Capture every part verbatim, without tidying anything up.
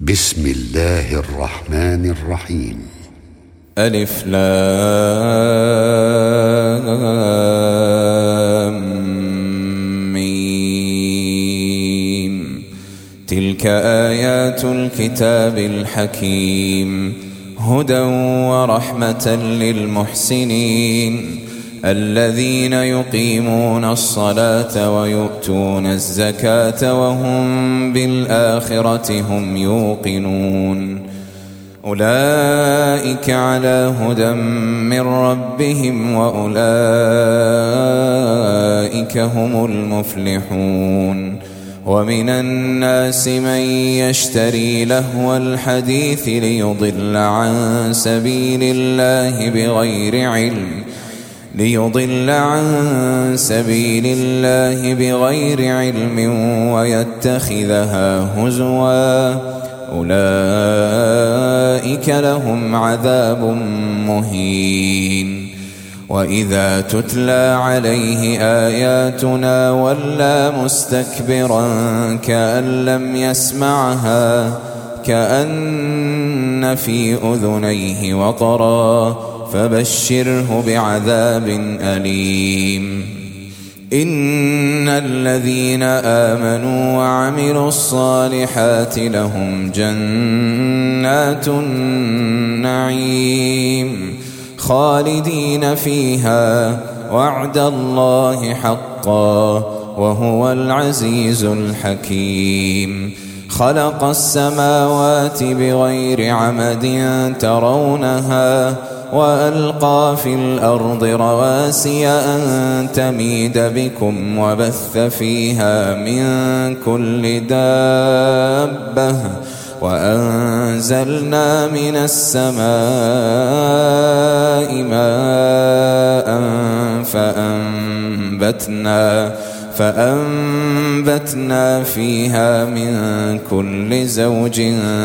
بسم الله الرحمن الرحيم. ألف لام ميم. تلك آيات الكتاب الحكيم، هدى ورحمة للمحسنين الذين يقيمون الصلاة ويؤتون الزكاة وهم بالآخرة هم يوقنون. أولئك على هدى من ربهم وأولئك هم المفلحون. ومن الناس من يشتري لهو الحديث ليضل عن سبيل الله بغير علم ليضل عن سبيل الله بغير علم ويتخذها هزوا، أولئك لهم عذاب مهين. وإذا تتلى عليه آياتنا ولى مستكبرا كأن لم يسمعها كأن في أذنيه وقرا، فبشره بعذاب أليم. إن الذين آمنوا وعملوا الصالحات لهم جنات النعيم خالدين فيها، وعد الله حقا وهو العزيز الحكيم. خلق السماوات بغير عمد ترونها وألقى في الأرض رواسي أن تميد بكم وبث فيها من كل دابة، وأنزلنا من السماء ماء فأنبتنا فأنبتنا فيها من كل زوج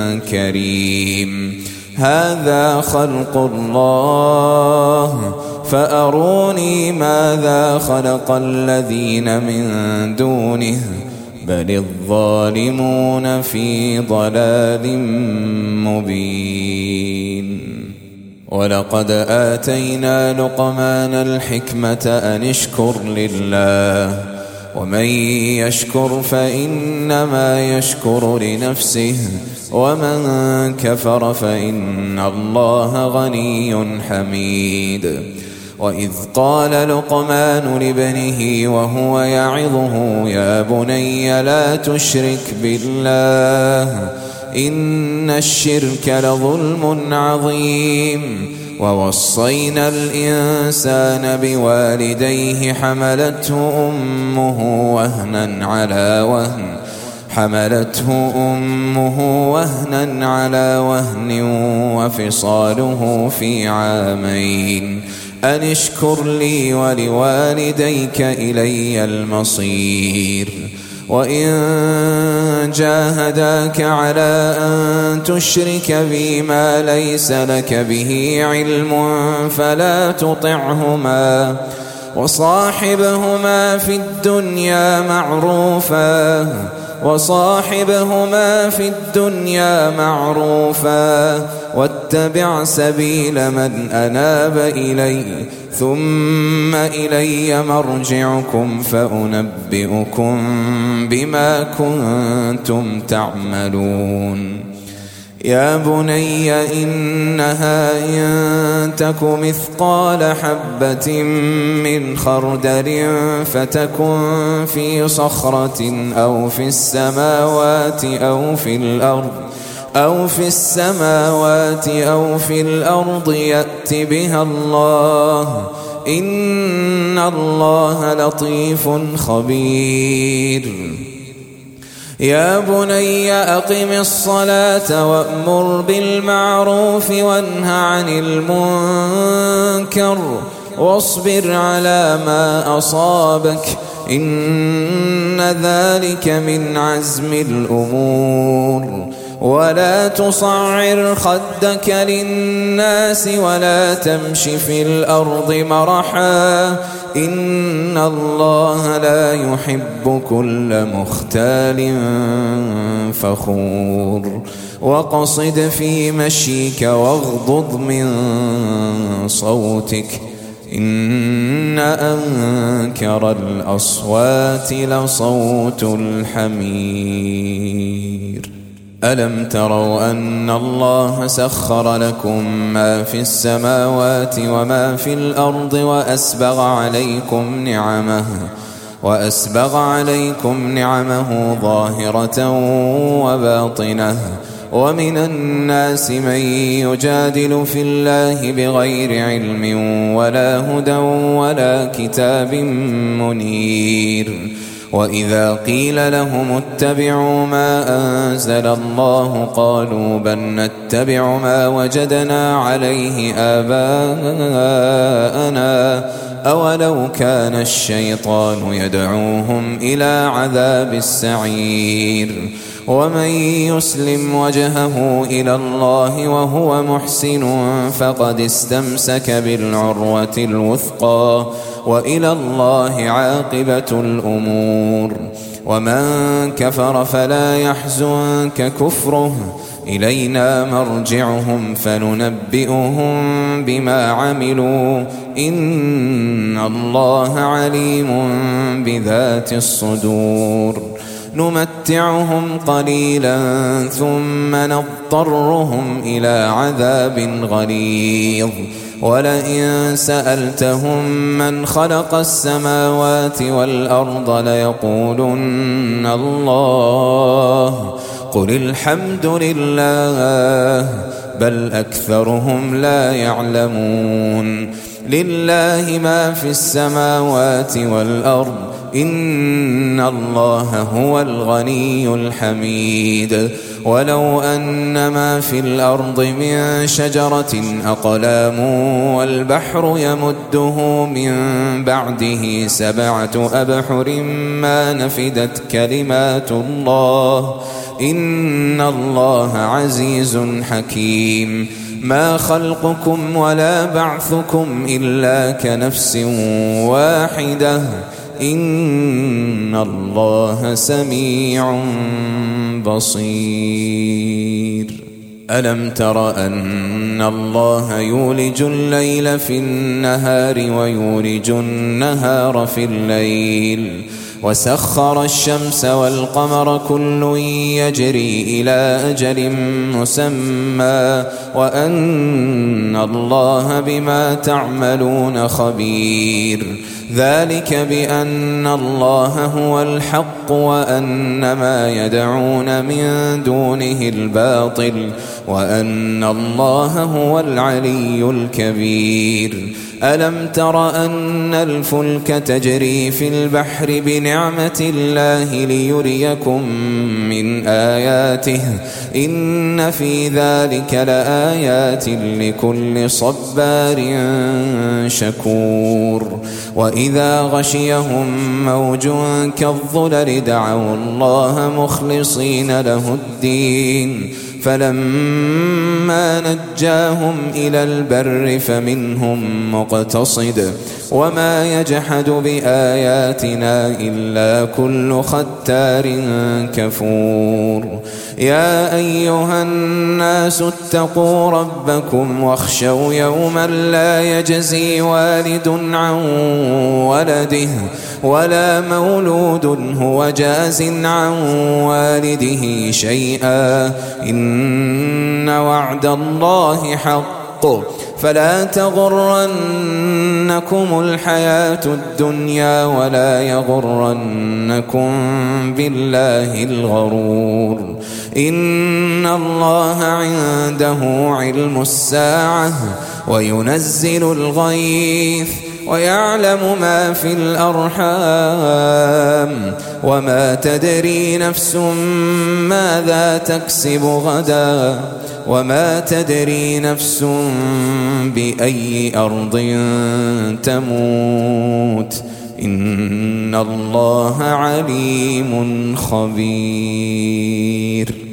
كريم. هذا خلق الله فأروني ماذا خلق الذين من دونه بل الظالمون في ضلال مبين. ولقد آتينا لقمان الحكمة أن اشكر لله، ومن يشكر فإنما يشكر لنفسه، ومن كفر فإن الله غني حميد. وإذ قال لقمان لابنه وهو يعظه يا بني لا تشرك بالله إن الشرك لظلم عظيم. ووصينا الإنسان بوالديه حملته أمه وهنا على وهن حملته أمه وهنا على وهن وفصاله في عامين أن اشكر لي ولوالديك إلي المصير. وإن جاهداك على أن تشرك بي ما ليس لك به علم فلا تطعهما، وصاحبهما في الدنيا معروفا وصاحبهما في الدنيا معروفا واتبع سبيل من أناب إلي ثم إلي مرجعكم فأنبئكم بما كنتم تعملون. يا بني إنها إن تك مثقال حبة من خردل فتكن في صخرة أو في السماوات أو في الأرض أو في السماوات أو في الأرض يأت بها الله إن الله لطيف خبير. يا بني أقم الصلاة وأمر بالمعروف وانه عن المنكر واصبر على ما أصابك إن ذلك من عزم الأمور. ولا تصعر خدك للناس ولا تمش في الأرض مرحا إن الله لا يحب كل مختال فخور وقصد في مشيك واغضض من صوتك إن أنكر الأصوات لصوت الحمير ألم تروا أن الله سخر لكم ما في السماوات وما في الأرض وأسبغ عليكم نعمه وأسبغ عليكم نعمه ظاهرة وباطنة ومن الناس من يجادل في الله بغير علم ولا هدى ولا كتاب منير وإذا قيل لهم اتبعوا ما أنزل الله قالوا بل نتبع ما وجدنا عليه آباءنا أولو كان الشيطان يدعوهم إلى عذاب السعير ومن يسلم وجهه إلى الله وهو محسن فقد استمسك بالعروة الوثقى وإلى الله عاقبة الأمور ومن كفر فلا يحزنك كفره إلينا مرجعهم فننبئهم بما عملوا إن الله عليم بذات الصدور نمتعهم قليلا ثم نضطرهم إلى عذاب غليظ ولئن سألتهم من خلق السماوات والأرض ليقولن الله قل الحمد لله بل أكثرهم لا يعلمون لله ما في السماوات والأرض إن الله هو الغني الحميد ولو أن ما في الأرض من شجرة أقلام والبحر يمده من بعده سبعة أبحر ما نفدت كلمات الله إن الله عزيز حكيم ما خلقكم ولا بعثكم إلا كنفس واحدة إن الله سميع بصير ألم تر أن الله يولج الليل في النهار ويولج النهار في الليل وسخر الشمس والقمر كل يجري إلى أجل مسمى وأن الله بما تعملون خبير ذلك بأن الله هو الحق وأن ما يدعون من دونه الباطل وأن الله هو العلي الكبير ألم تر أن الفلك تجري في البحر بنعمة الله ليريكم من آياته إن في ذلك لآيات لكل صبار شكور وإذا غشيهم موج كالظلل دعوا الله مخلصين له الدين فلما نجاهم إلى البر فمنهم مقتصد وما يجحد بآياتنا إلا كل ختار كفور يا أيها الناس اتقوا ربكم واخشوا يوما لا يجزي والد عن ولده ولا مولود هو جاز عن والده شيئا إن وعد الله حق فلا تغرنكم الحياة الدنيا ولا يغرنكم بالله الغرور إن الله عنده علم الساعة وينزل الغيث ويعلم ما في الأرحام وما تدري نفس ماذا تكسب غدا وما تدري نفس بأي أرض تموت إن الله عليم خبير.